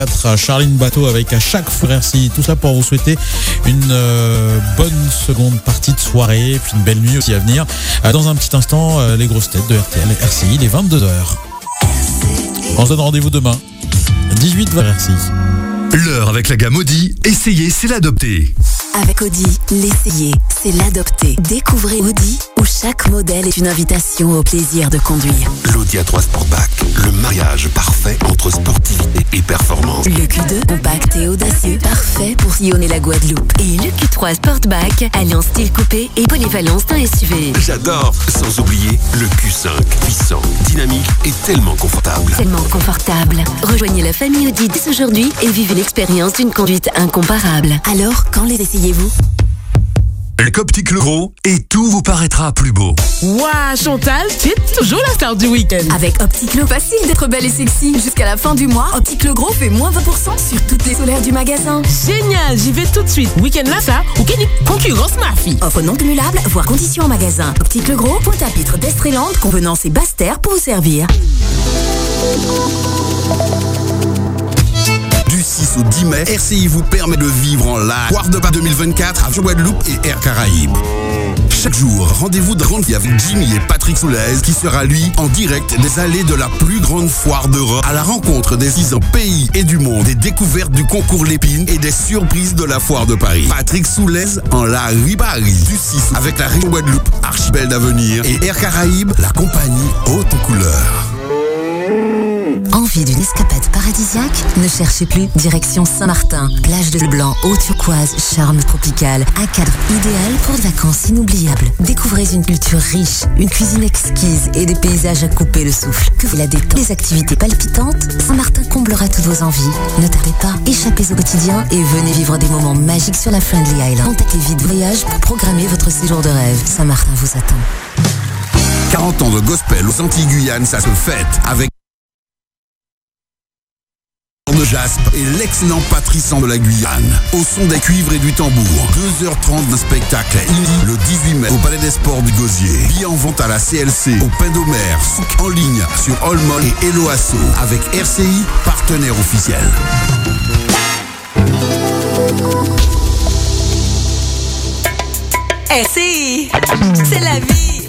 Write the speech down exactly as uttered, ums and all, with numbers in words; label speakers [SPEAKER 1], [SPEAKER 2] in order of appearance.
[SPEAKER 1] Charline Bateau avec à chaque frère si tout ça pour vous souhaiter une euh, bonne seconde partie de soirée et puis une belle nuit aussi à venir. Euh, dans un petit instant, euh, les grosses têtes de R T L et R C I, les vingt-deux heures. On se donne rendez-vous demain, dix-huit vers R C I.
[SPEAKER 2] L'heure avec la gamme Audi, essayer c'est l'adopter.
[SPEAKER 3] Avec Audi, l'essayer, c'est l'adopter. Découvrez Audi, où chaque modèle est une invitation au plaisir de conduire.
[SPEAKER 4] L'Audi A trois Sportback, le mariage parfait entre sportivité et performance.
[SPEAKER 3] Le Q deux, compact et audacieux, parfait pour sillonner la Guadeloupe. Et le Q trois Sportback, alliant style coupé et polyvalence d'un S U V.
[SPEAKER 4] J'adore. Sans oublier le Q cinq, puissant, dynamique et tellement confortable.
[SPEAKER 3] Tellement confortable. Rejoignez la famille Audi dès aujourd'hui et vivez l'expérience d'une conduite incomparable. Alors, quand les essayez-vous?
[SPEAKER 2] Avec Optique Le Gros, et tout vous paraîtra plus beau.
[SPEAKER 5] Waouh, Chantal, tu es toujours la star du week-end.
[SPEAKER 6] Avec Optique Le, facile d'être belle et sexy. Jusqu'à la fin du mois, Optique Le Gros fait moins vingt pour cent sur toutes les solaires du magasin.
[SPEAKER 5] Génial, j'y vais tout de suite. Week-end là, ça, ou quelle concurrence, ma fille.
[SPEAKER 6] Offre non cumulable, voire conditions en magasin. Optique Le Gros, Pointe-à-Pitre, d'Estréland, Convenance et Basse-Terre pour vous servir.
[SPEAKER 7] Du six au dix mai, R C I vous permet de vivre en live Foire de Paris deux mille vingt-quatre à Guadeloupe et Air Caraïbes. Chaque jour, rendez-vous de rendez avec Jimmy et Patrick Soulez qui sera lui en direct des allées de la plus grande foire d'Europe à la rencontre des six pays et du monde, des découvertes du concours Lépine et des surprises de la foire de Paris. Patrick Soulez en la Ribari du six avec la région Guadeloupe, Archipel d'Avenir et Air Caraïbes, la compagnie haute en couleur.
[SPEAKER 3] Envie d'une escapade paradisiaque? Ne cherchez plus, direction Saint-Martin. Plage de blanc, eau turquoise, charme tropical. Un cadre idéal pour des vacances inoubliables. Découvrez une culture riche, une cuisine exquise et des paysages à couper le souffle. Que vous la détente, des activités palpitantes, Saint-Martin comblera toutes vos envies. Ne tardez pas, échappez au quotidien et venez vivre des moments magiques sur la Friendly Island. Contactez Vite Voyage pour programmer votre séjour de rêve. Saint-Martin vous attend.
[SPEAKER 7] quarante ans de gospel aux Antilles-Guyane, ça se fête avec de Jaspe et l'excellent Patrice de la Guyane. Au son des cuivres et du tambour. deux heures trente de spectacle inédit le dix-huit mai au Palais des Sports du Gosier. Billets en vente à la C L C, au Pain d'Omer, Souk en ligne sur Olmol et Eloasso avec R C I, partenaire officiel.
[SPEAKER 6] R C I, c'est la vie.